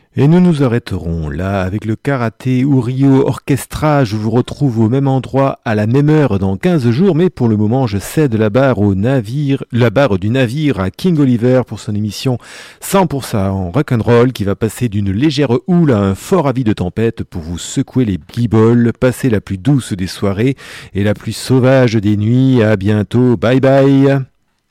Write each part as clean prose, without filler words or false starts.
Et nous nous arrêterons là avec le Karaté Urio Orchestra. Je vous retrouve au même endroit à la même heure dans 15 jours, mais pour le moment je cède la barre du navire à King Oliver pour son émission 100% en rock'n'roll qui va passer d'une légère houle à un fort avis de tempête pour vous secouer les guibolles, passer la plus douce des soirées et la plus sauvage des nuits. À bientôt, bye bye.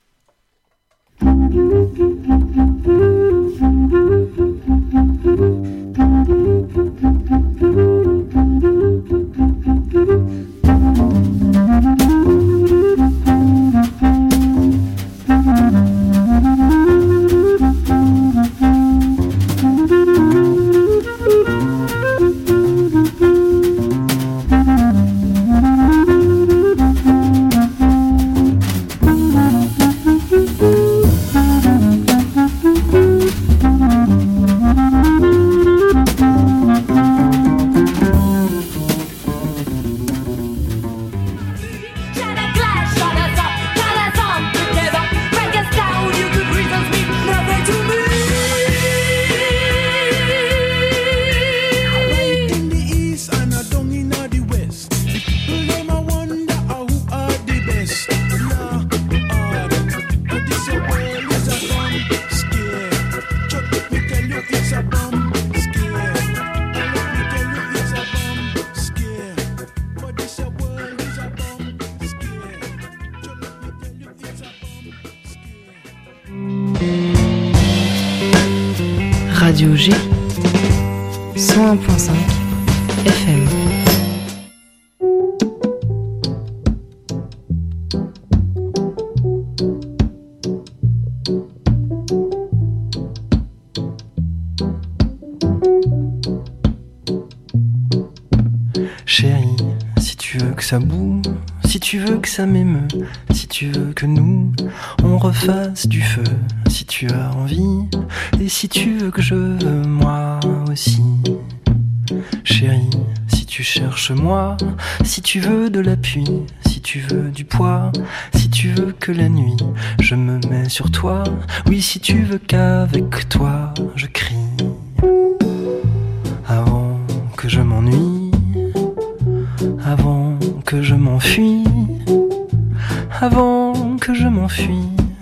Radio G 101.5 FM. Chérie, si tu veux que ça boue, si tu veux que ça m'émeut, si tu veux que nous, on refasse du feu, si tu as envie, et si tu veux que je veux moi aussi. Chérie, si tu cherches moi, si tu veux de l'appui, si tu veux du poids, si tu veux que la nuit, je me mets sur toi, oui si tu veux qu'avec toi, je crie. Avant que je m'ennuie, avant que je m'enfuis, avant que je m'enfuis.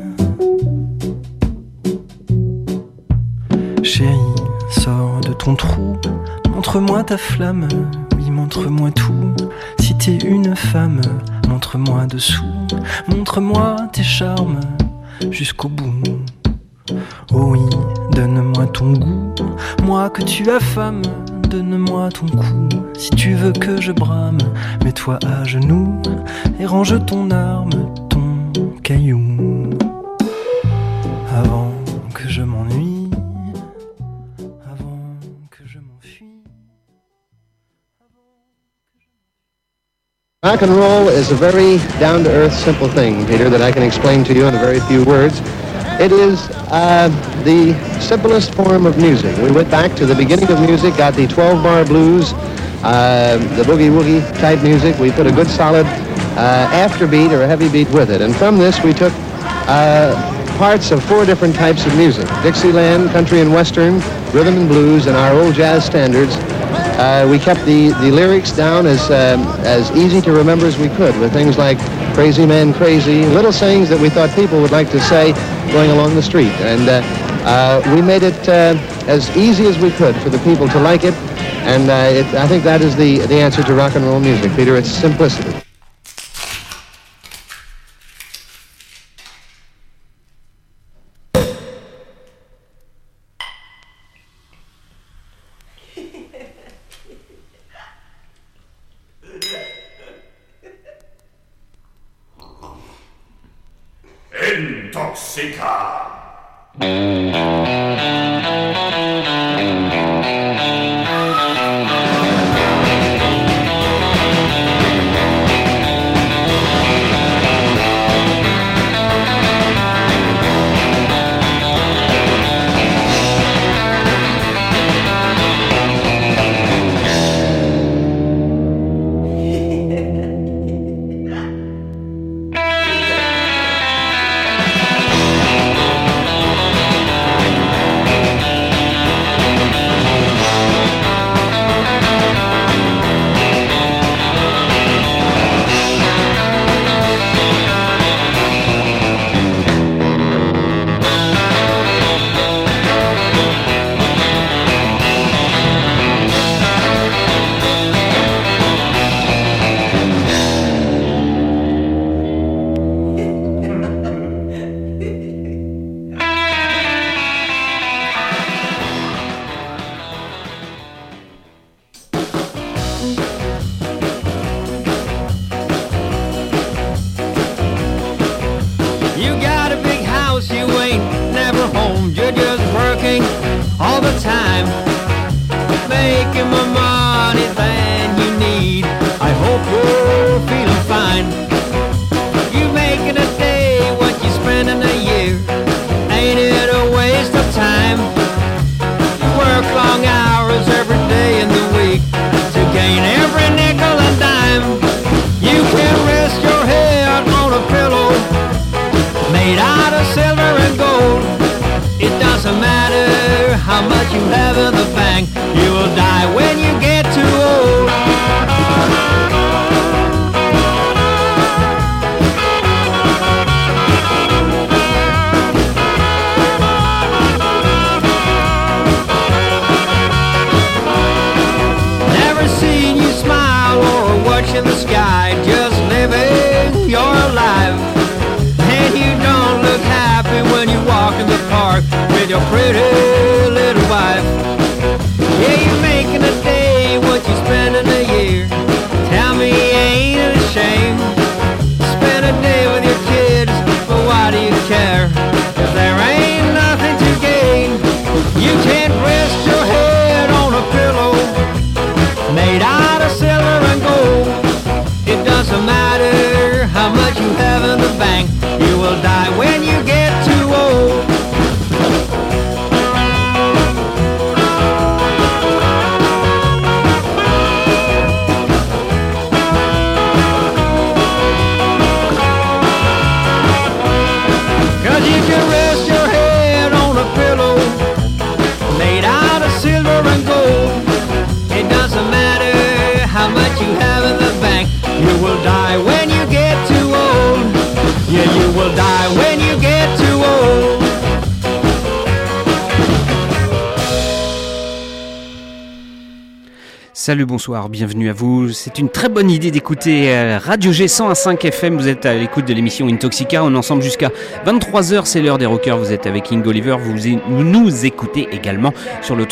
Chérie, sors de ton trou, montre-moi ta flamme, oui montre-moi tout. Si t'es une femme, montre-moi dessous, montre-moi tes charmes jusqu'au bout. Oh oui, donne-moi ton goût, moi que tu affames, donne-moi ton cou. Si tu veux que je brame, mets-toi à genoux et range ton arme, ton caillou. Avant que je m'ennuie, avant que je m'enfuis. Rock and roll is a very down-to-earth, simple thing, Peter, that I can explain to you in a very few words. It is the simplest form of music. We went back to the beginning of music, got the 12-bar blues, the boogie-woogie type music. We put a good solid afterbeat or a heavy beat with it. And from this we took parts of 4 different types of music: Dixieland, country and western, rhythm and blues, and our old jazz standards. We kept the lyrics down as easy to remember as we could, with things like crazy man crazy, little sayings that we thought people would like to say going along the street. And we made it as easy as we could for the people to like it. And I think that is the answer to rock and roll music, Peter. It's simplicity. Intoxica. the time, making more money than you need. I hope you're feeling fine. You making a day what you spend in a year. Ain't it a waste of time? You work long hours every day in the week to gain every nickel and dime. You can rest your head on a pillow made out of silver and gold. It doesn't matter how much you have in the bank, you will die when you get too old. Never seen you smile or watching the sky, just living your life. And you don't look happy when you walk in the park with your pretty little wife. Yeah, you're making a day what you spend in a year. Tell me, ain't it a shame? Spend a day with your kids, but why do you care? 'Cause there ain't nothing to gain. You can't rest your head on a pillow made out of silver and gold. It doesn't matter how much you have in the bank, you will die when you get too old. You can rest your head on a pillow made out of silver and gold. It doesn't matter how much you have in the bank, you will die when you get too old. Yeah, you will die when you get too old. Salut, bonsoir, bienvenue à vous. C'est une très bonne idée d'écouter Radio G 101.5 FM. Vous êtes à l'écoute de l'émission Intoxica. On est ensemble jusqu'à 23h, c'est l'heure des rockers. Vous êtes avec King Oliver. Vous nous écoutez également sur le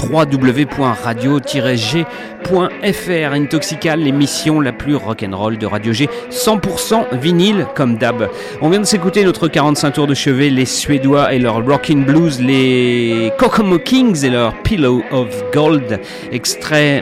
www.radio-g.fr. Intoxica, l'émission la plus rock'n'roll de Radio G. 100% vinyle, comme d'hab. On vient de s'écouter notre 45 tours de chevet, les Suédois et leur Rockin' Blues, les Kokomo Kings et leur Pillow of Gold. Extrait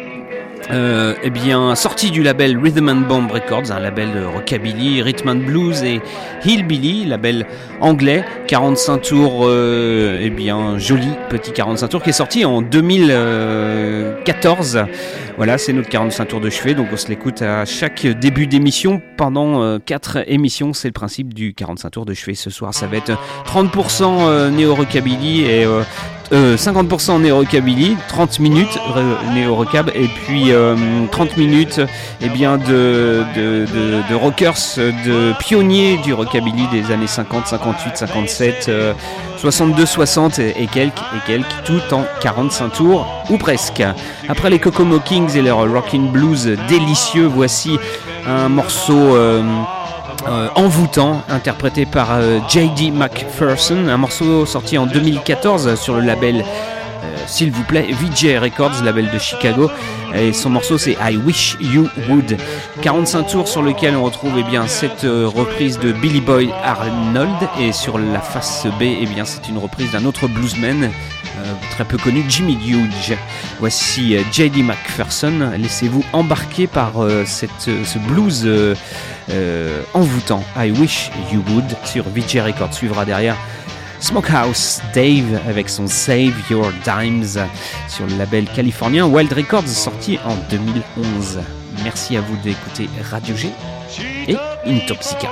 sorti du label Rhythm and Bomb Records, un label de rockabilly, rhythm and blues et hillbilly, label anglais, 45 tours, joli petit 45 tours qui est sorti en 2014. Voilà, c'est notre 45 tours de chevet, donc on se l'écoute à chaque début d'émission pendant 4 émissions. C'est le principe du 45 tours de chevet. Ce soir, ça va être 30% néo-rockabilly et 50% néo-rockabilly, 30 minutes néo-rockab et puis 30 minutes de rockers, de pionniers du rockabilly des années 50, 58, 57, 62, 60 et quelques, tout en 45 tours ou presque. Après les Kokomo Kings et leur Rockin' Blues délicieux, voici un morceau envoûtant, interprété par J.D. McPherson, un morceau sorti en 2014 sur le label s'il vous plaît, VJ Records, label de Chicago, et son morceau c'est I Wish You Would. 45 tours sur lequel on retrouve cette reprise de Billy Boy Arnold, et sur la face B c'est une reprise d'un autre bluesman très peu connu, Jimmy Huge. Voici J.D. McPherson, laissez-vous embarquer par ce blues envoûtant, I Wish You Would, sur VJ Records. Suivra derrière Smokehouse Dave avec son Save Your Dimes sur le label californien Wild Records, sorti en 2011. Merci à vous d'écouter Radio G et Intoxica.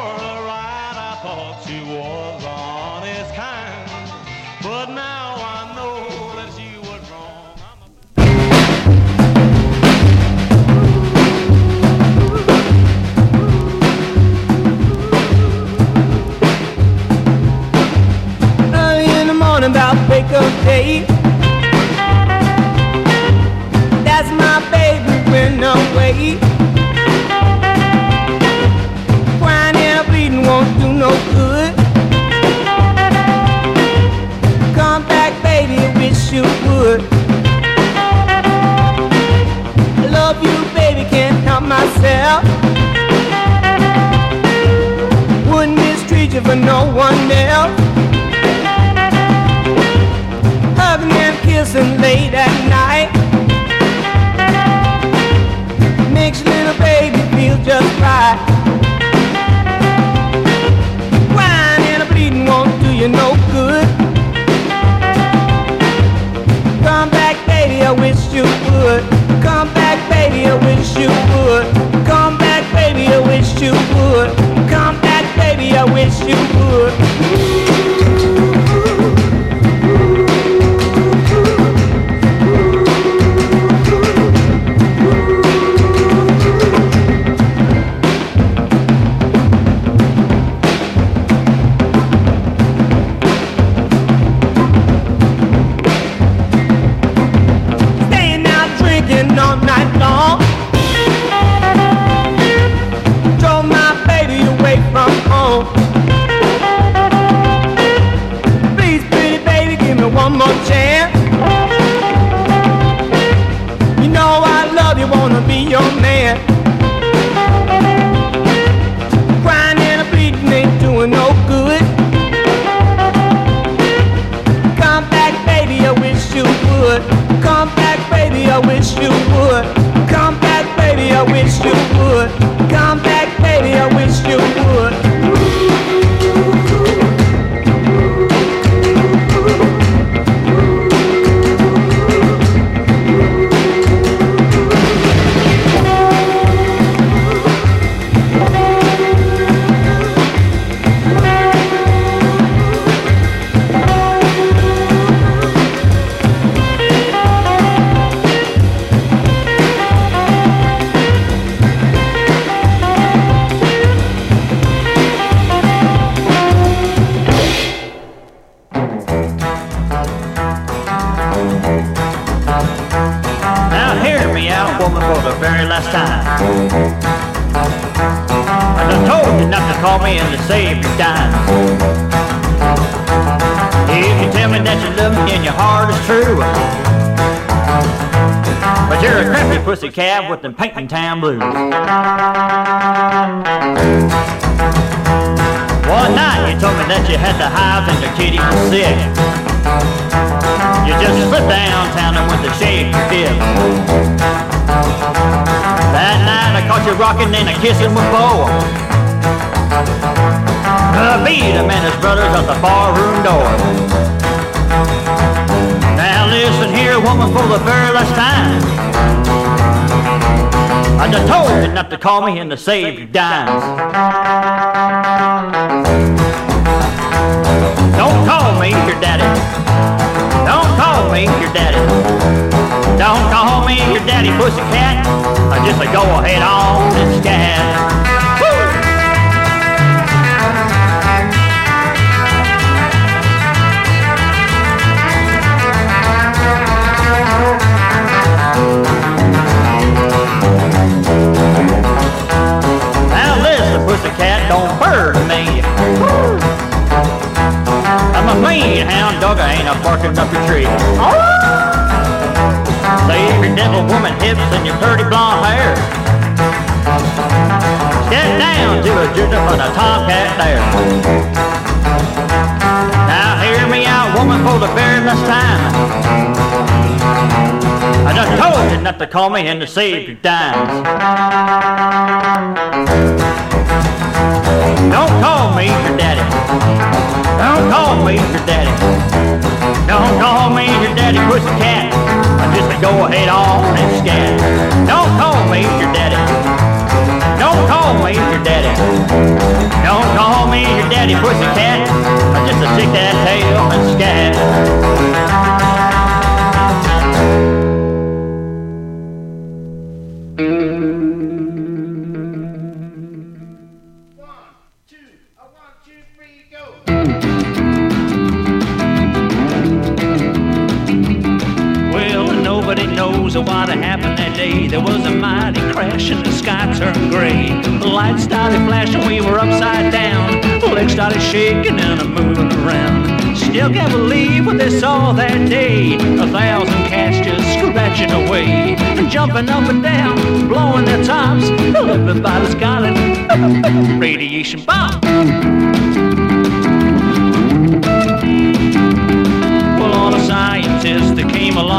About break-up day, that's my baby when I'm away. Crying and bleeding won't do no good. Come back, baby, wish you would. I love you, baby, can't help myself. Wouldn't mistreat you for no one else. kissing late at night makes little baby feel just right. Crying and a bleeding won't do you no good. Come back, baby, I wish you would. Come back, baby, I wish you would. Come back, baby, I wish you would. Come back, baby, I wish you would. One more chance. You know I love you, wanna be your man. Crying and a bleeding ain't doing no good. Come back, baby, I wish you would. Come back, baby, I wish you would. Come back, baby, I wish you would. Come back, baby, I wish you would. And to save your dime. If you tell me that you love me and your heart is true, but you're a crappy pussycat with them painting town blues. One night you told me that you had the hives and your kitty was sick. You just slipped downtown and went to shave your hips. That night I caught you rocking and a kissing with Bo. Beat him and his brothers at the barroom door. Now listen here, woman, for the very last time. I just told you not to call me and to save your dimes. Don't call me your daddy. Don't call me your daddy. Don't call me your daddy, pussycat. Just go ahead on and scat. Pussycat, don't burn me. I'm a mean hound dog, I ain't a barking up your tree. Save your devil woman hips and your pretty blonde hair. Get down to a judah for the tomcat there. Now hear me out, woman, for the very last time. I just told you not to call me and to save your dimes. Don't call me your daddy. Don't call me your daddy. Don't call me your daddy, pussycat. Just go ahead on and scat. Don't call me your daddy. Don't call me your daddy. Don't call me your daddy, pussycat. Just stick that tail and scat. What happened that day? There was a mighty crash and the sky turned gray. The lights started flashing, we were upside down. The legs started shaking and moving around. Still can't believe what they saw that day. 1,000 cats just scratching away, jumping up and down, blowing their tops. Everybody's got it. Radiation bomb. Well, all the scientists that came along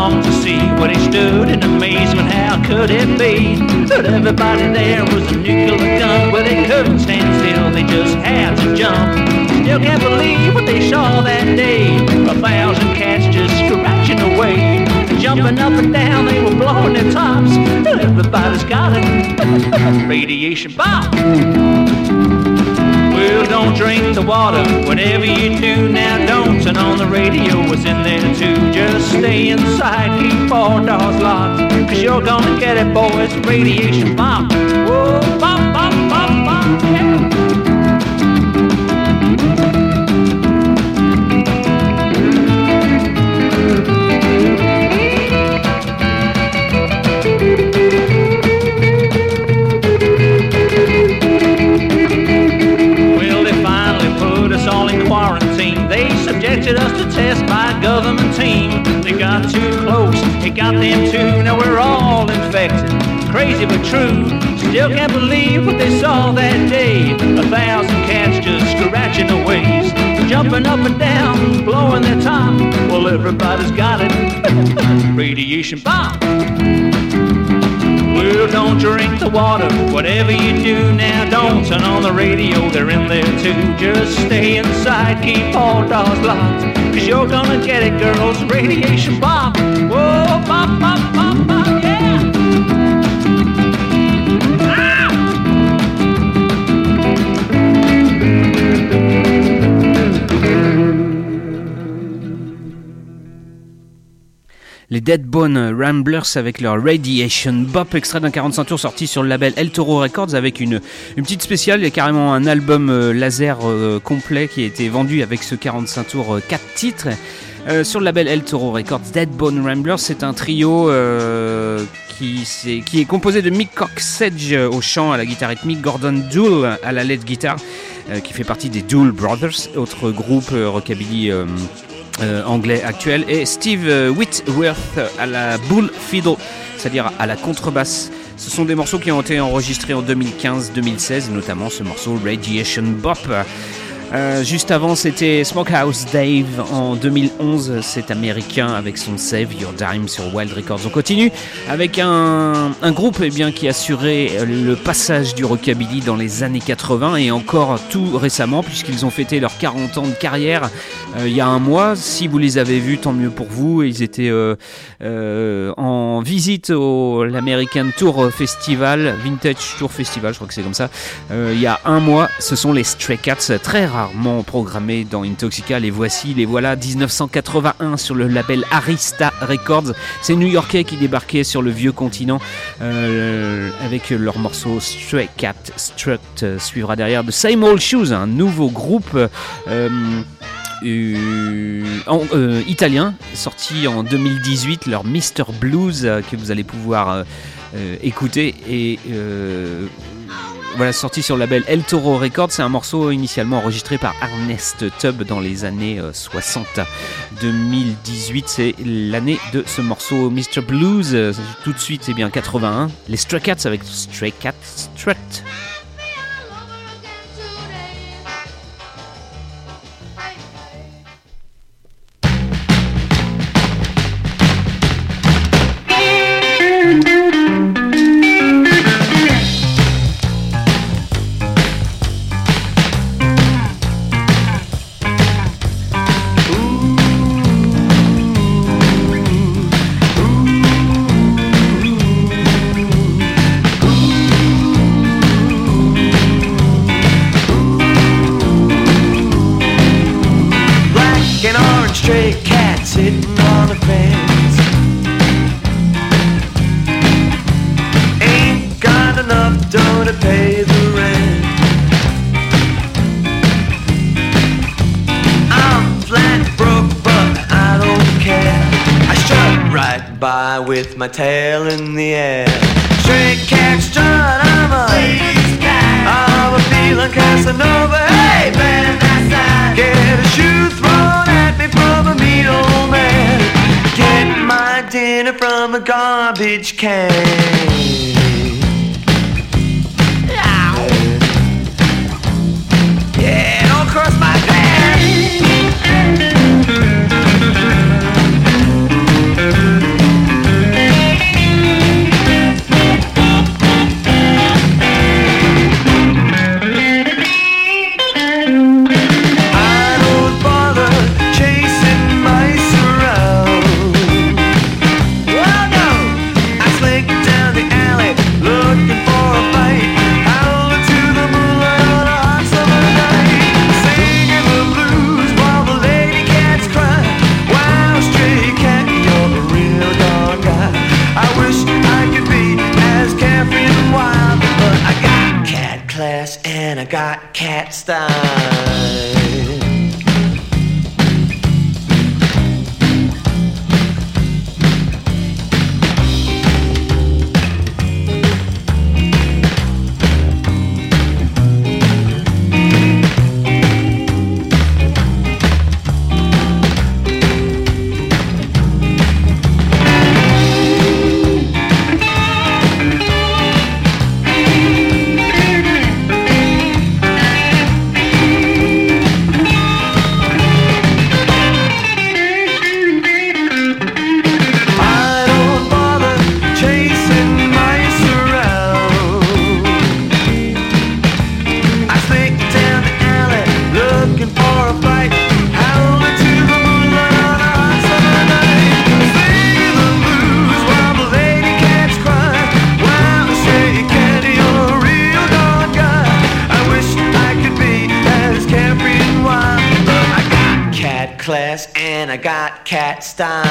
jump. Still can't believe what they saw that day. 1,000 cats just scratching away. Jumping up and down, they were blowing their tops. Everybody's got it. Radiation bomb. Well, don't drink the water, whatever you do now, don't turn on the radio, it's in there too. Just stay inside, keep all doors locked, cause you're gonna get it, boys, radiation bomb. Whoa, bomb, bomb, bomb, bomb, yeah. Subjected us to test by a government team. They got too close, it got them too. Now we're all infected, crazy but true. Still can't believe what they saw that day. 1,000 cats just scratching away, jumping up and down, blowing their top. Well, everybody's got it. Radiation bomb. Well, don't drink the water, whatever you do now, don't turn on the radio, they're in there too. Just stay inside, keep all doors locked, cause you're gonna get it, girls, radiation bomb. Whoa, bop, bop, bop, bop, yeah. Les Deadbone Ramblers avec leur Radiation Bop, extrait d'un 45 tours sorti sur le label El Toro Records avec une petite spéciale. Il y a carrément un album laser complet qui a été vendu avec ce 45 tours 4 titres. Sur le label El Toro Records, Deadbone Ramblers, c'est un trio qui est composé de Mick Coxsedge au chant, à la guitare rythmique, Gordon Dool à la lead guitare, qui fait partie des Dool Brothers, autre groupe rockabilly anglais actuel, et Steve Whitworth à la bull fiddle, c'est-à-dire à la contrebasse. Ce sont des morceaux qui ont été enregistrés en 2015-2016, notamment ce morceau Radiation Bop. Juste avant, c'était Smokehouse Dave en 2011, cet américain avec son Save Your Dime sur Wild Records. On continue avec un groupe qui assurait le passage du rockabilly dans les années 80 et encore tout récemment, puisqu'ils ont fêté leurs 40 ans de carrière il y a un mois. Si vous les avez vus, tant mieux pour vous. Ils étaient en visite au l'American Tour Festival, Vintage Tour Festival, je crois que c'est comme ça, il y a un mois. Ce sont les Stray Cats, très rarement programmés dans Intoxica. Les voilà, 1981 sur le label Arista Records. C'est New-Yorkais qui débarquaient sur le vieux continent avec leur morceau Stray Cat Strut. Suivra derrière The Same Old Shoes, un nouveau groupe italien sorti en 2018, leur Mr. Blues que vous allez pouvoir écouter et voilà, sorti sur le label El Toro Records. C'est un morceau initialement enregistré par Ernest Tubb dans les années 60. 2018, c'est l'année de ce morceau Mr. Blues. Tout de suite, c'est bien 81. Les Stray Cats avec Stray Cat Strut. With my tail in the air, stray cat strut, I'm a feeling Casanova. Hey man, get a shoe thrown at me from a mean old man. Get my dinner from a garbage can. Yeah, don't cross my path. cat style. Class and I got cat style.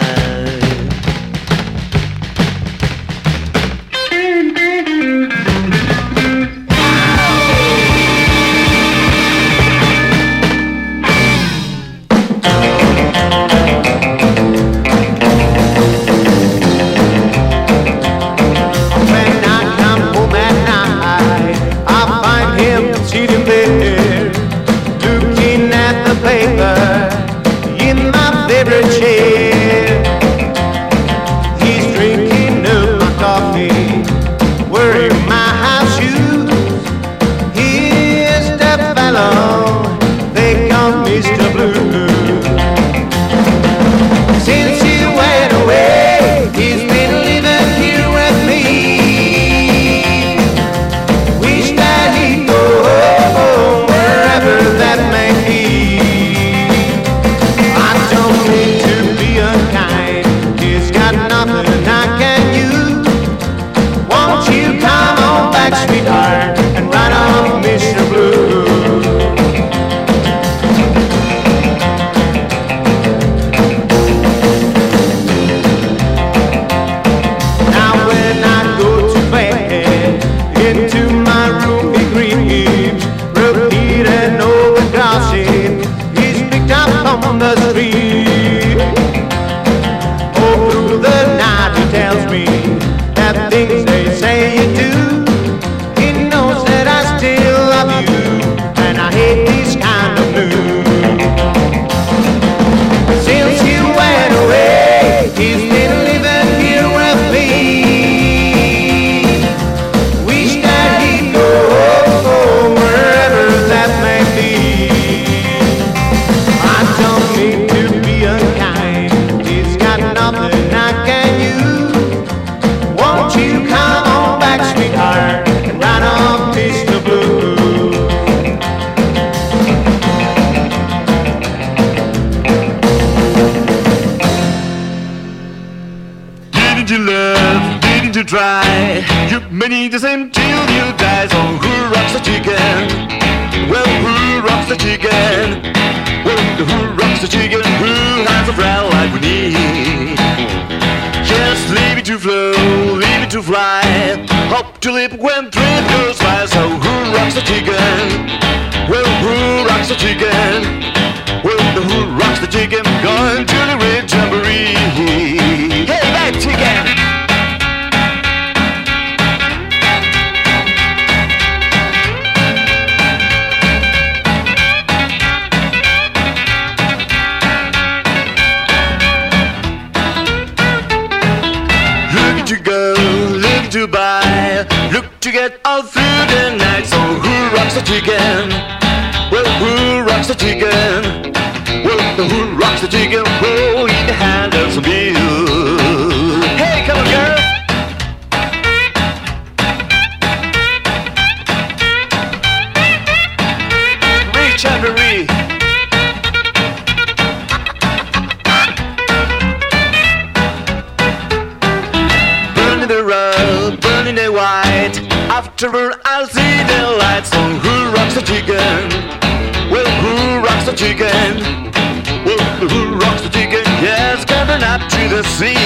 Afterward I'll see the lights. So who rocks the chicken? Well, who rocks the chicken? Well, who rocks the chicken? Yes, coming up to the sea.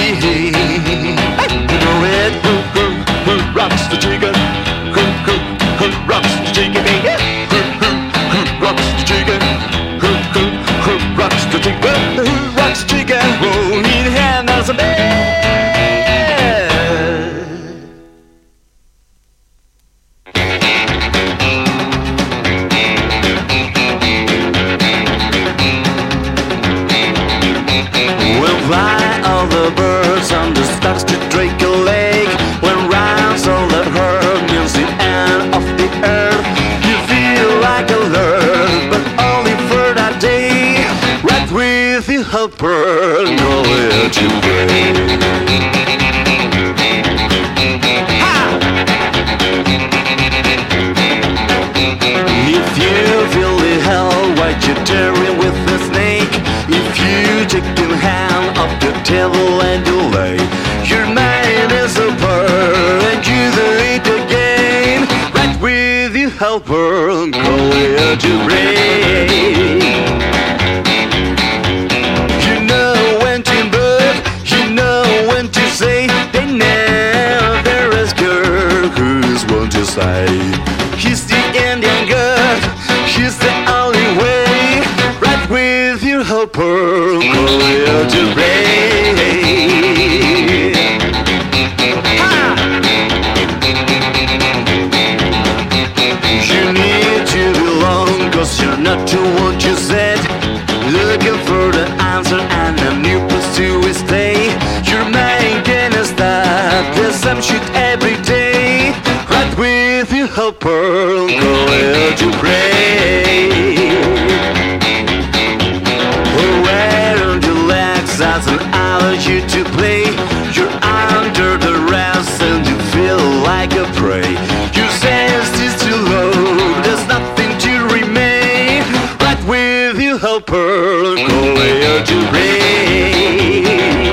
Hey, you know it. Who rocks the chicken? Who rocks the chicken? Yeah. Who vegetarian with a snake. If you take the hand of the devil and delay, your mind is over and you do it again. Right with your helper, go here to rain. You know when to move, you know when to say. They never ask her who's one to say. He's the Indian God, he's the only way. Right with your helper, go here to rain. You need to belong, cause you're not to what you said. Looking for the answer and a new place to stay. Your mind gonna stop the same shit every day. Right with your helper, go here to pray. Where on your legs doesn't allow you to play. You're under the rest and you feel like a prey. Your sense is too low, there's nothing to remain. Right with your helper, go here to pray.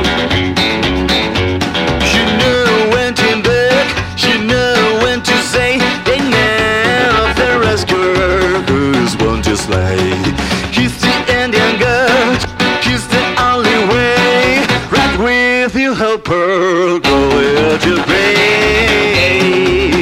You know when to back, you know when to say. They never ask her who's one to slay. He's the Indian God, he's the only way. Right with your helper, go here to pray.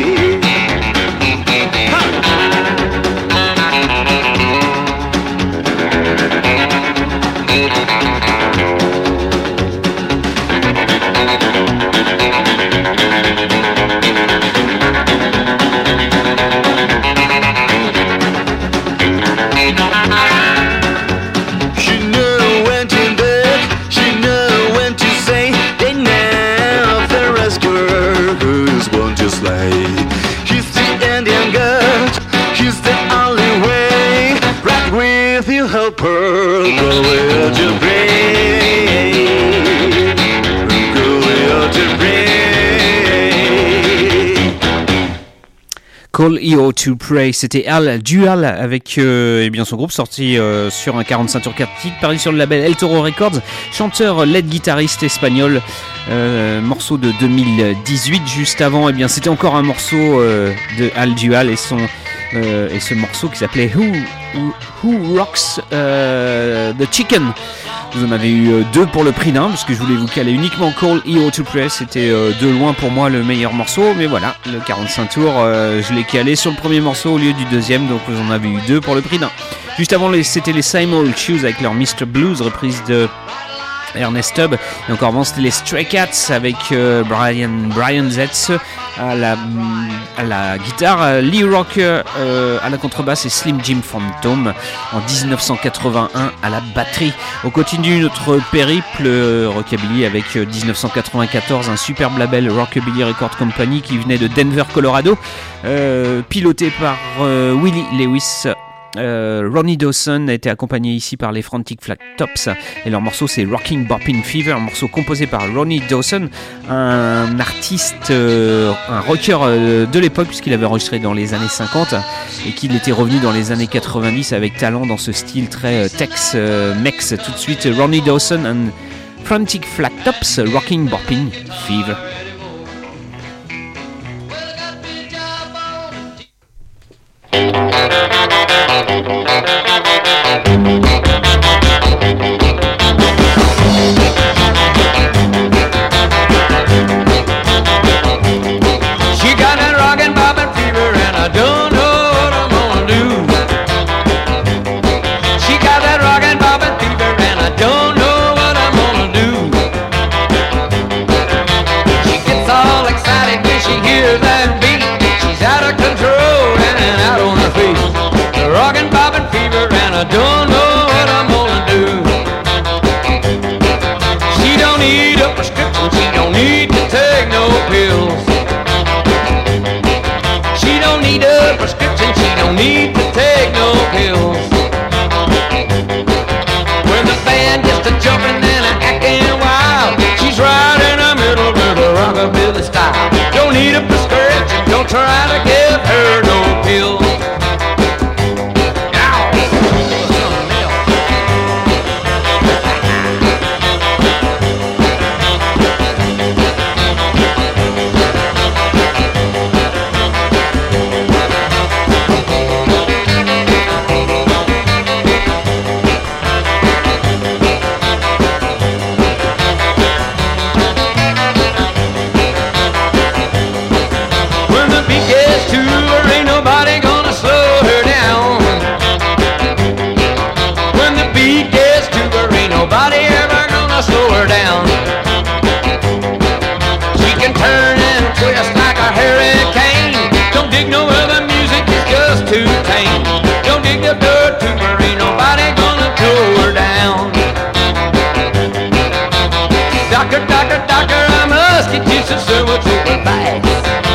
You know when to back, you know when to say. They never ask her who's one to slay. He's the Indian God, he's the only way. Right with your helper, go here to pray. Go here to pray. Call EO to Pray, c'était Al Dual avec eh bien son groupe sorti sur un 45 tours 4 titres, paru sur le label El Toro Records, chanteur, lead guitariste espagnol, morceau de 2018. Juste avant, eh bien c'était encore un morceau de Al Dual et ce morceau qui s'appelait Who Rocks the Chicken. Vous en avez eu deux pour le prix d'un, parce que je voulais vous caler uniquement Call EO to Pray. C'était de loin pour moi le meilleur morceau, mais voilà, le 45 tours, je l'ai calé sur le premier morceau au lieu du deuxième, donc vous en avez eu deux pour le prix d'un. Juste avant, c'était les Simon Shoes avec leur Mr. Blues, reprise de Ernest Tubb. Et encore avant, c'était les Stray Cats avec Brian Zetz à la guitare, Lee Rocker à la contrebasse et Slim Jim Phantom en 1981 à la batterie. On continue notre périple rockabilly avec 1994, un superbe label Rockabilly Record Company qui venait de Denver, Colorado, piloté par Willie Lewis. Ronnie Dawson a été accompagné ici par les Frantic Flat Tops et leur morceau c'est Rocking Boppin' Fever, un morceau composé par Ronnie Dawson, un artiste, un rocker de l'époque puisqu'il avait enregistré dans les années 50 et qu'il était revenu dans les années 90 avec talent dans ce style très Tex-Mex. Tout de suite Ronnie Dawson and Frantic Flat Tops, Rocking Boppin' Fever. Try to give her no pills. nobody ever gonna slow her down. She can turn and twist like a hurricane. Don't dig no other music, it's just too tame. Don't dig the dirt to her, ain't nobody gonna slow her down. Doctor, doctor, doctor, I must get you some so-and-so advice.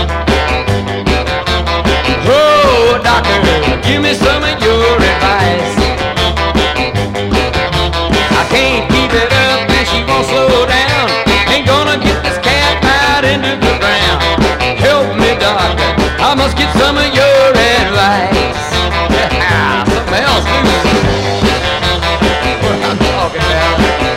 Oh, doctor, give me some of your advice. I can't keep it up and she won't slow down. Ain't gonna get this cat right into the ground. Help me, doctor, I must get some of your advice. Something else, too. What I'm talking about.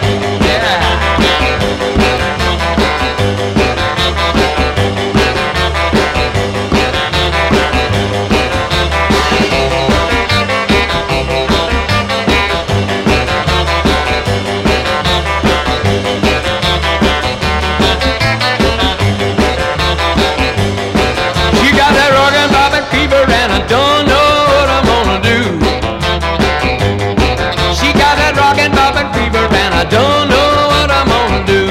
I don't know what I'm gonna do.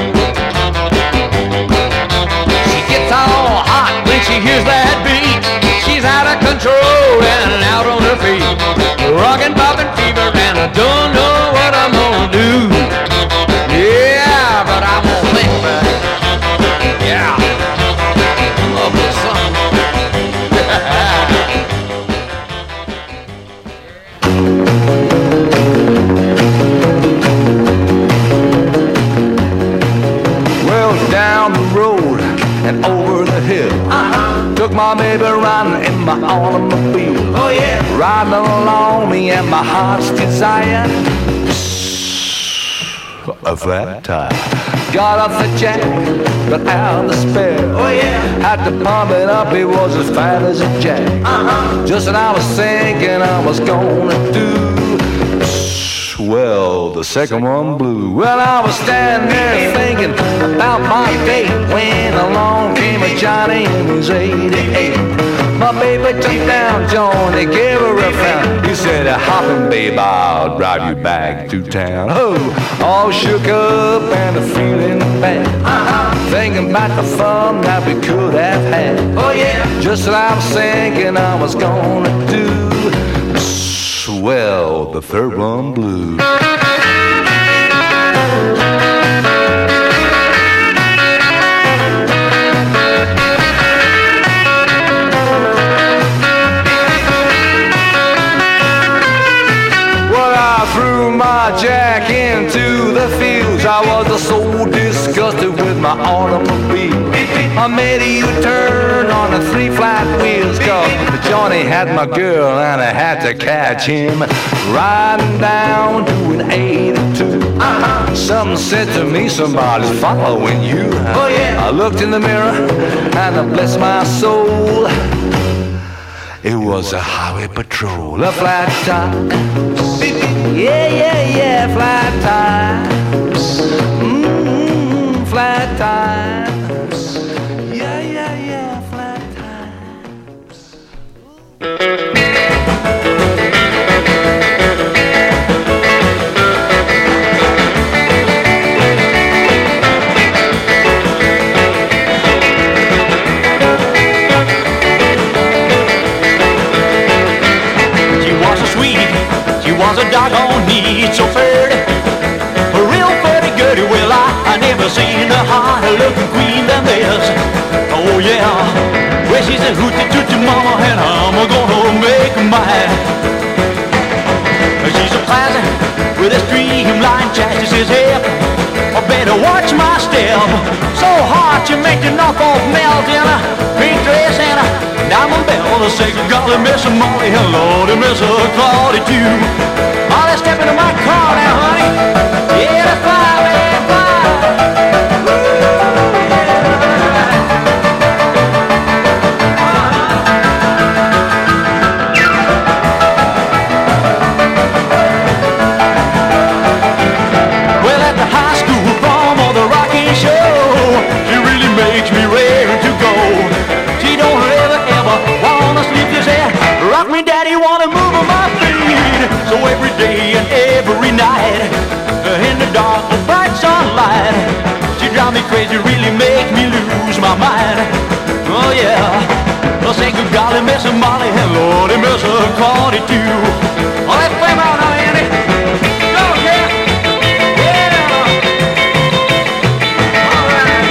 She gets all hot when she hears that beat. She's out of control and out on her feet. Rockin', poppin' fever, and I don't know what I'm gonna do. Yeah, but I'm gonna think about it. Yeah, come up with something. Down the road and over the hill. Took my baby riding in my automobile. Oh yeah, riding along me and my heart's desire. A flat tire. Got off the jack, got out the spare. Oh yeah, had to pump it up. It was as fat as a jack. Just what I was thinking I was gonna do. Well, the second one blew. Well, I was standing there thinking about my date when along came a Johnny in his 88. My baby jumped down, John, he gave her a frown. He said, hoppin', babe, I'll drive you back to town. Oh, all shook up and feeling bad. Thinking about the fun that we could have had. Oh yeah, just what I was thinking I was gonna do. Well, the third one blew. Well, I threw my jack into the fields. I was so disgusted with my automobile. I made a U-turn on the 3 flat wheels, cause Johnny had my girl and I had to catch him riding down to an 82. Something said to me, somebody's following you. Oh yeah. I looked in the mirror and I bless my soul, it was a highway patrol. A flat tire. Yeah, yeah, yeah, flat tire. Flat tire. Was a doggone neat, so pretty, a real pretty girl. Well, I never seen a hotter looking queen than this. Oh yeah, well she's a hootie tootie mama, and I'm gonna make her mine. She's so classy with a streamlined chassis. She says, hey, I better watch my step. So hot you make the knockoff melt in a pink dress and a diamond bell. The second golly Miss Molly, and Lordy Miss Claudia too. Oh, let's step into my car now, honey. Yeah, the 585. Well, at the high school prom or the rocking show, she really makes me ready to go. She don't ever wanna sleep, just say, rock me, daddy, wanna move on my feet. So every my mind. Oh yeah, well, say good golly, Miss Molly, and Lordy, Miss Cardi too. Oh, let's play about now, Andy. Go, yeah. Yeah. All right.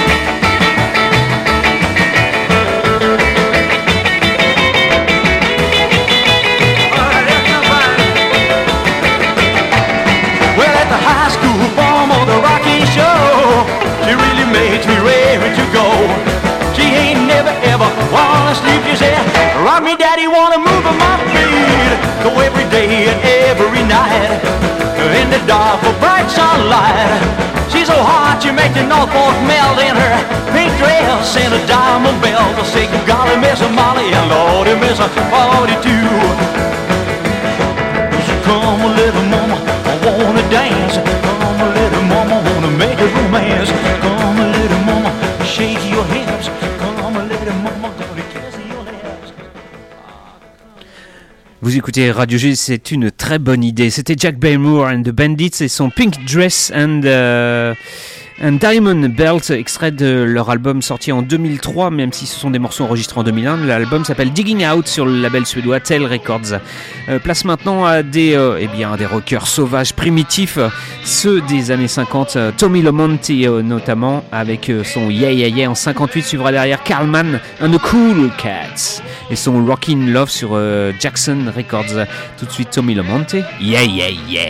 All right, that's not fine. Well, at the high school ball or the Rocky show, she really makes me ready to go. She ain't never ever wanna sleep, she said, rock me daddy, wanna move on my feet. Go every day and every night, in the dark for bright sunlight. She's so hot, she makes the North Fork melt in her pink dress and a diamond belt. To say, golly, Miss Molly, and Lordy, Miss 42. So come a little mama, I wanna dance. Come a little mama, wanna make a romance. Come a little mama, shake your hips. Come a little mama, gonna kiss your lips. Vous écoutez Radio G, c'est une très bonne idée. C'était Jack Barrymore and the Bandits et son Pink Dress and Diamond Belt, extrait de leur album sorti en 2003, même si ce sont des morceaux enregistrés en 2001. L'album s'appelle Digging Out sur le label suédois Tell Records. Place maintenant à des rockers sauvages primitifs, ceux des années 50, Tommy Lamonte notamment, avec son Yeah Yeah Yeah. En 58 suivra derrière Carlman and the Cool Cats et son Rockin' Love sur Jackson Records. Tout de suite Tommy Lamonte, Yeah Yeah Yeah.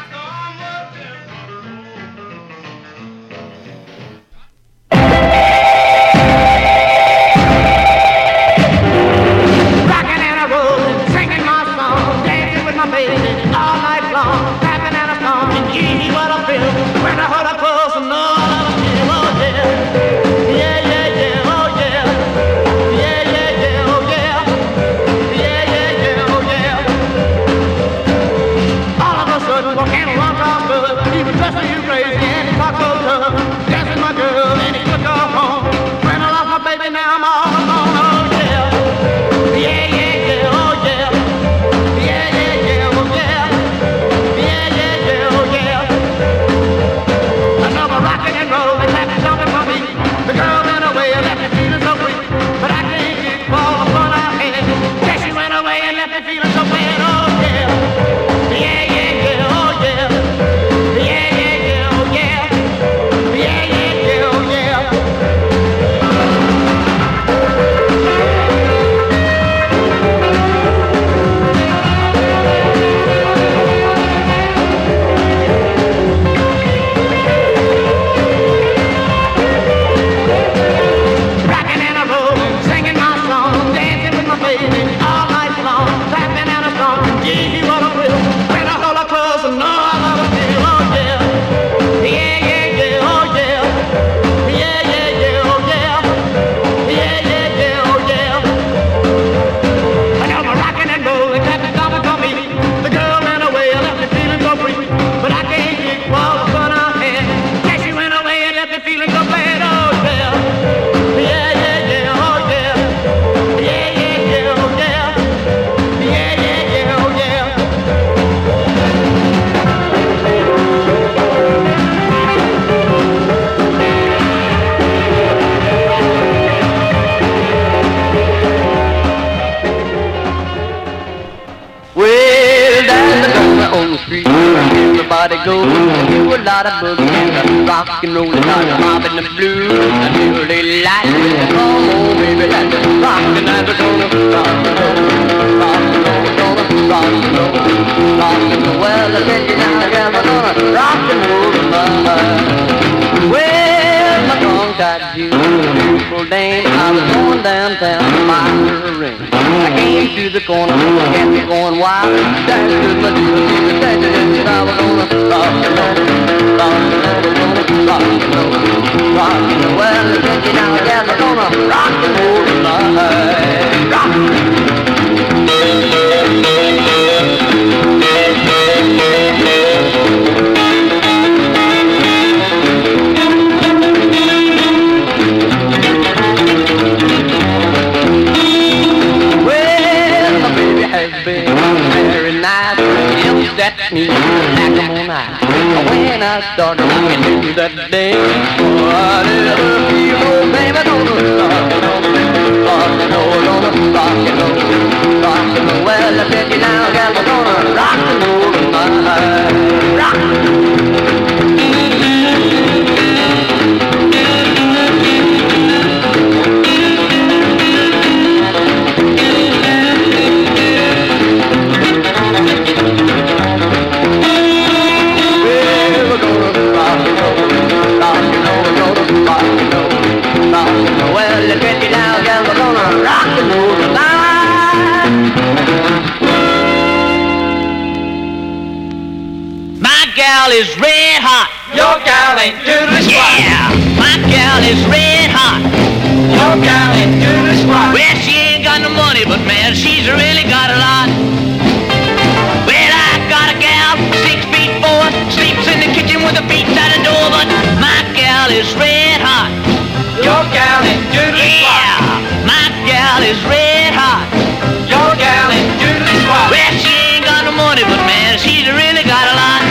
Everybody goes to do a lot of boogie and rock and roll, a lot of mob and the blues. I really like it. Come on, baby, let's rock the night. We're gonna rock and roll, rock and roll, we're gonna rock and roll, rock and roll. Well, I tell you now, girl, we're gonna rock and roll tonight. Well, my tongue-tied Jew, beautiful dame, I was going downtown to buy her a ring. I came to the corner, kept me going wild. That's good, my dear, she was dancing, and I was gonna rock and roll, rock and roll, rock and roll, rock and roll. Well, I said, you know, yeah, we're gonna rock and roll tonight. Rock. That means more night. When I start rocking to that day, I never feel no baby gonna rock and roll, gonna rock and roll, rock and roll. Well, I bet you now, gal, we're gonna rock and roll tonight. Rock. Well, let's get you now, gal, we're gonna rock and roll tonight. My gal is red hot. Your gal ain't doodly squat. Yeah, my gal is red hot. Your gal ain't doodly squat. Well, she ain't got no money, but man, she's really got a lot. Well, I got a gal, 6'4", sleeps in the kitchen with her feet out the door, but my gal is red hot. Your gal ain't doodly squat. Yeah, my gal is red hot. Your gal ain't doodly squat. Well, she ain't got no money, but man, she's really got a lot.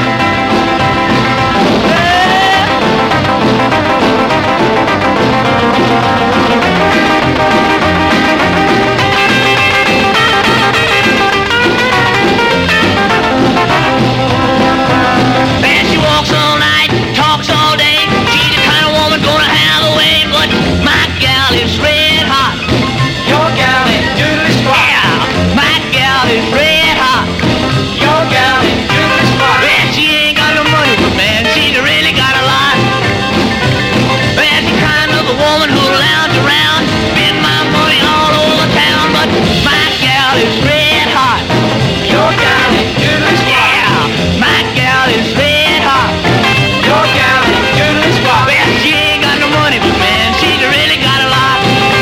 Man, she walks all night, talks all day. She's the kind of woman gonna have a way, but my gal is red hot. Your gal ain't doodly squat. Yeah, my gal is red hot. Your gal ain't doodly squat. Well, she ain't got no money, but man, she's really got a lot. Well, she's the kind of a woman who'll lounge around, spend my money all over town, but my gal is red hot. Your gal ain't doodly squat. Yeah, my gal is red hot. Your gal ain't doodly squat. Well, she ain't got no money, but man, she's really got a lot.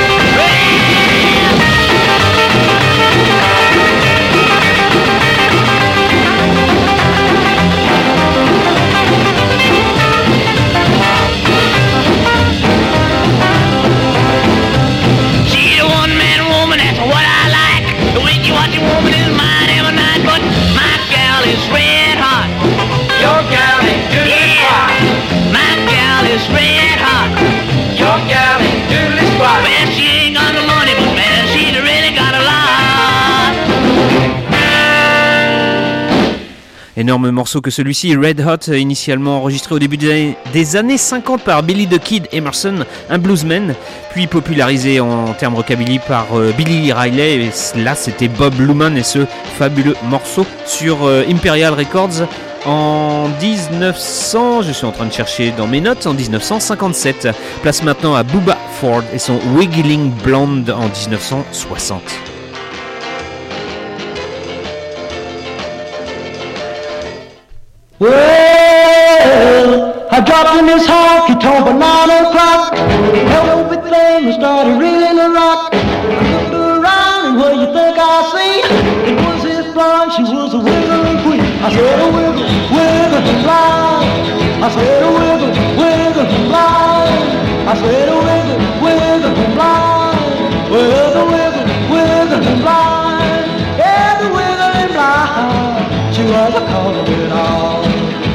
She's a one-man woman, that's what I like. The witchy-watchy woman is mine every night, but my gal is red hot. Your gal ain't doodly squat. My gal is red hot. Your gal ain't doodly squat. Well, she ain't got no money, but man, she's really got a lot. Énorme morceau que celui-ci, Red Hot, initialement enregistré au début des années 50 par Billy the Kid Emerson, un bluesman, puis popularisé en termes rockabilly par Billy Riley, et là c'était Bob Luman et ce fabuleux morceau sur Imperial Records en 1900, je suis en train de chercher dans mes notes, en 1957. Place maintenant à Bubba Ford et son Wiggling Blonde en 1960. Well, I dropped in this honky-tonk at 9 o'clock. Everything started reeling to rock. I looked around and what you think I see? It was his blonde, she was a wiggling queen. I said a wiggle, wiggle and blind. I said a wiggle, wiggle and blind. I said a wiggle, wiggle and blind. Well, the wiggle, wiggle and blind. Yeah, the wiggle and blind. She was a calling it all.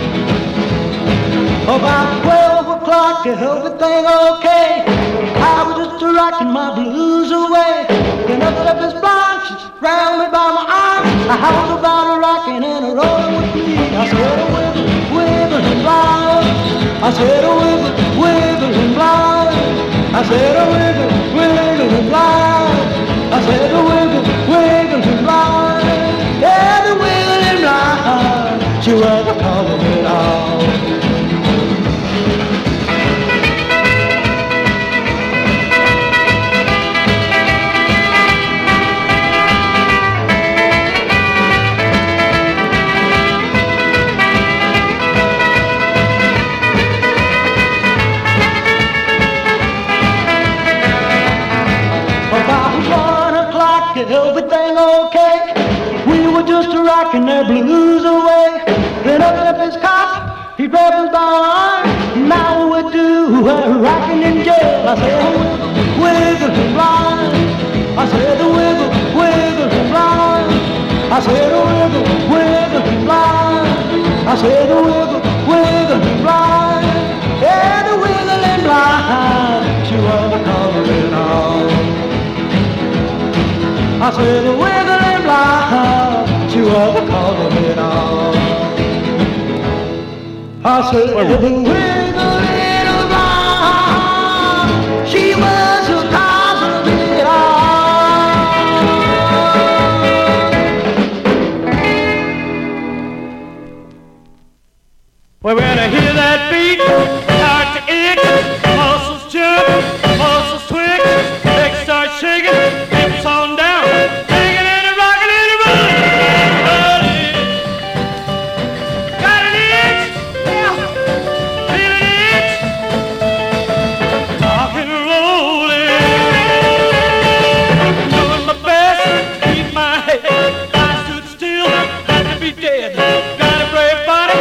About 12 o'clock, is everything okay? I was just rocking my blues away. Then up this blonde, she grabbed me by my arm. I was about a rocking and a rolling with me. I said a wiggle, wiggle and blind. I said a wiggle, wiggle and blind. I said a wiggle, wiggle and blind. I said a wiggle, wiggle and blind. Yeah, the wiggle and blind. She was a calling it all. Everything okay? We were just rocking their blues away. Then up his cop, he grabbed us by our arm. Now we do, we're rocking in jail. I said, wiggle and blind. I said, wiggle, wiggle and blind. I said, wiggle, wiggle and blind. I said the wiggle, wiggle and blind. Yeah, the wiggle and blind. She was a coloring on. I said the wiggle and blind. She was a coloring on. I said the wiggle and blind. She was a coloring on. Well, when I hear that beat, start to itch, muscles jump, muscles twitch, legs start shaking, hips on down, singing and a rocking and a rolling. Got an itch, yeah, feel an itch, rock and rolling. Doing my best, keep my head, I stood still, got to be dead, got a brave body.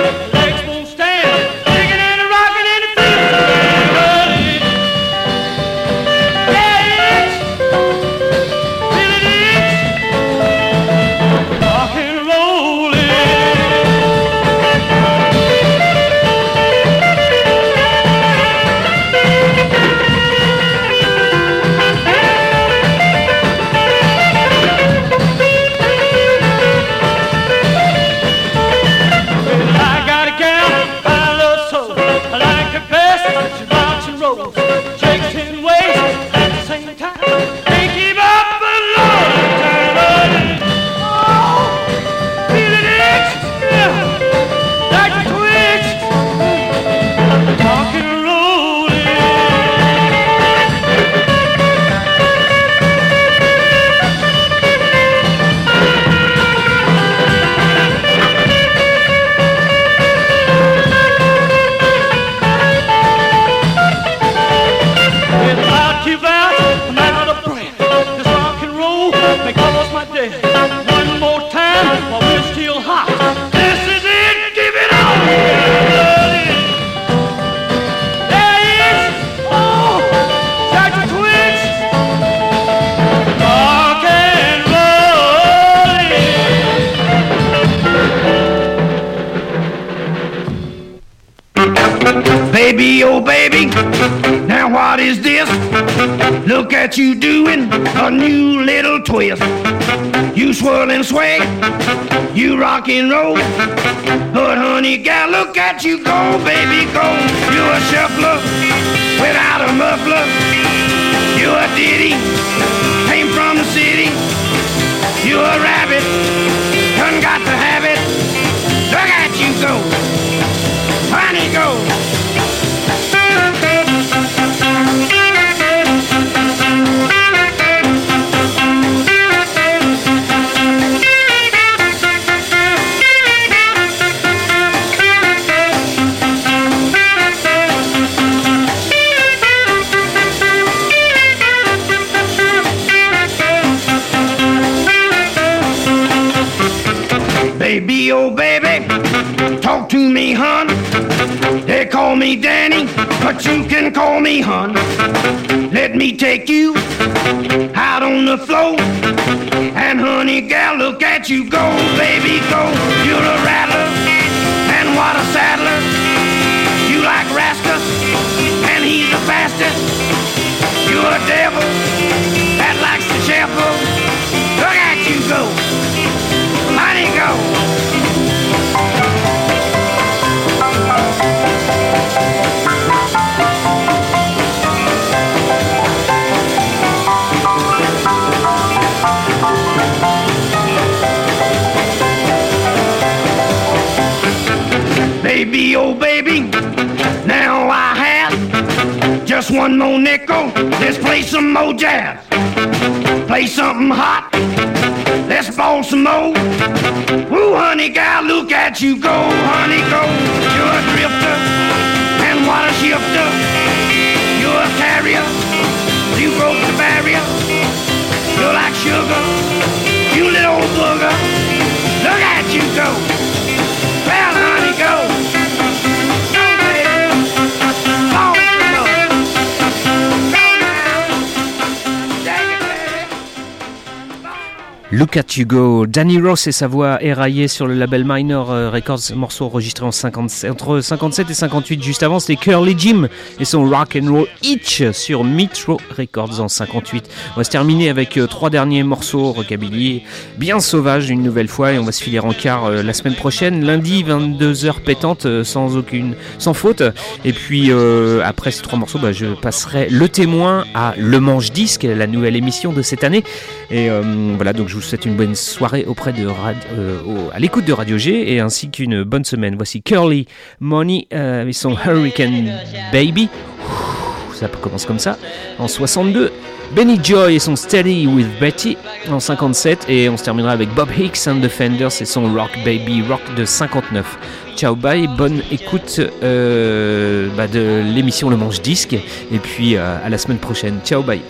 Baby, oh baby, now what is this? Look at you doing a new little twist. You swirl and sway, you rock and roll. But honey gal, look at you go, baby, go. You're a shuffler without a muffler. You're a ditty, came from the city. You're a rabbit, done got to have it. Look at you go, honey go. Baby, oh baby, talk to me, hon. They call me Danny, but you can call me hon. Let me take you out on the floor. And honey gal, look at you go, baby, go. You're a rattler, and what a saddler. You like Rastus, and he's the fastest. You're a devil that likes to shuffle. Look at you go, honey go. Baby, oh baby, now I have just one more nickel. Let's play some more jazz. Play something hot. Let's ball some more. Woo, honey gal, look at you go, honey go. You're a drifter, and what a shifter. You're a carrier, you broke the barrier. You're like sugar, you little old booger. Look at you go. Well, honey, go. Go, baby. Ball some more. Go now. Take it, baby. Look at You Go. Danny Ross et sa voix éraillée sur le label Minor Records, morceau enregistré entre 57 et 58. Juste avant, c'était Curly Jim et son Rock and Roll Itch sur Metro Records en 58. On va se terminer avec 3 derniers morceaux rockabilly bien sauvages une nouvelle fois, et on va se filer en quart la semaine prochaine, lundi 22h pétante, sans faute. Et puis après ces 3 morceaux, je passerai le témoin à Le Manche Disque, la nouvelle émission de cette année. Et voilà, donc je vous souhaite une bonne soirée à l'écoute de Radio G, et ainsi qu'une bonne semaine. Voici Curly Money et son Hurricane Baby. Ça commence comme ça en 62. Benny Joy et son Steady with Betty en 57, et on se terminera avec Bob Hicks and the Fenders et son Rock Baby Rock de 59. Ciao, bye, bonne écoute de l'émission Le Manche Disque, et puis à la semaine prochaine. Ciao, bye.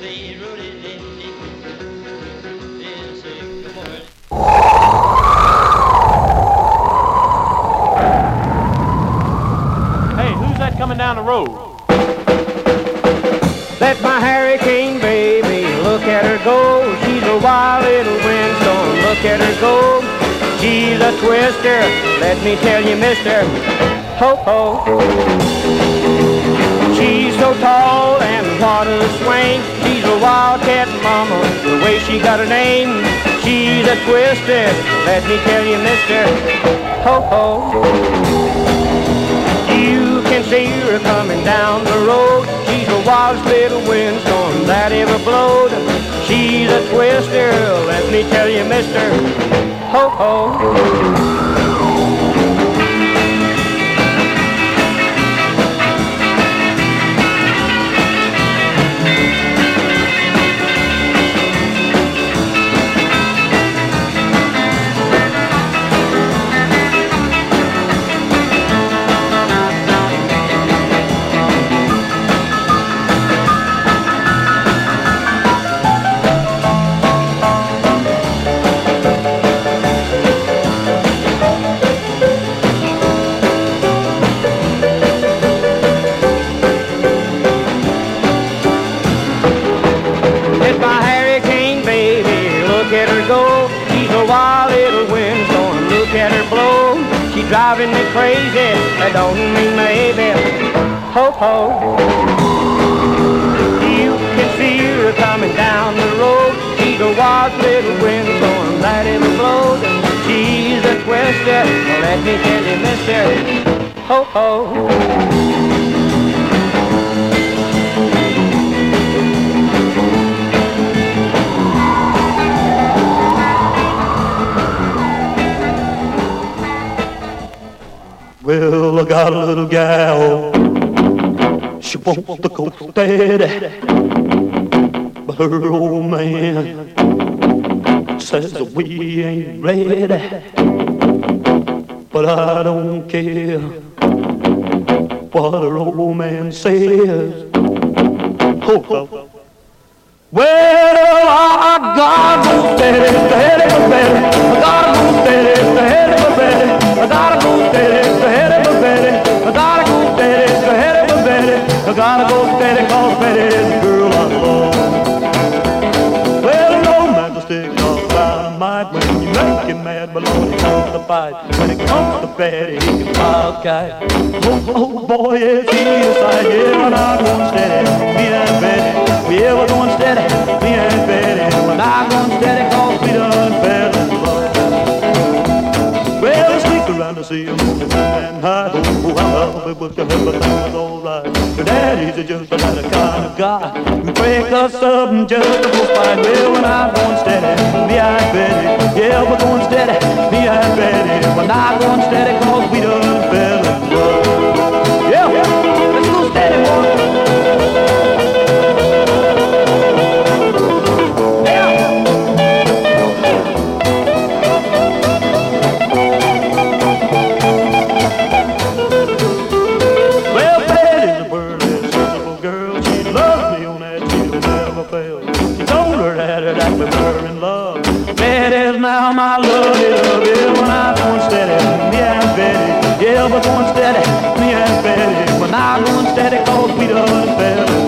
Hey, who's that coming down the road? That's my hurricane baby, look at her go. She's a wild little windstorm, look at her go. She's a twister, let me tell you, mister. Ho, ho. She's so tall and what a swing. She's a wildcat mama, the way she got her name. She's a twister, let me tell you, mister. Ho, ho. You can see her coming down the road. She's the wildest little windstorm that ever blowed. She's a twister, let me tell you, mister. Ho, ho. Driving me crazy, I don't mean maybe. Ho, ho. You can see her coming down the road. She's a wild little windstorm that ever blowed. She's a twister, let me tell you, mister. Ho, ho. Well, I got a little gal, she wants to go steady, but her old man says that we ain't ready. But I don't care what her old man says. Oh, well, I gotta go steady, steady, steady. I gotta go steady, steady, steady. I gotta go steady, steady, steady. I gotta go steady, steady, steady. I gotta go steady, 'cause Betty is the girl I love. Well, no man to stick no dynamite when you make him mad, but Lord, he comes to fight. When it comes to Betty, he can wild kite. Oh, boy, yes, he is. Yeah, when I'm going steady, me and Betty. Yeah, we're going steady, me and Betty. When I'm going steady, 'cause we done fell in love. Well, let's sneak around to see him moving and hide. Oh, I love it with your everything was alright. Your daddy's just another kind of guy. You break us up and just to go fight. Well, when I'm going steady, me and Betty. Yeah, we're going steady, me and Betty. When I'm going steady, 'cause we done fell in love. Yeah, let's go steady, boy. Now my love is up, yeah, when I'm going steady, me and Betty. Yeah, we're going steady, me and Betty. When I'm going steady, 'cause we done fell.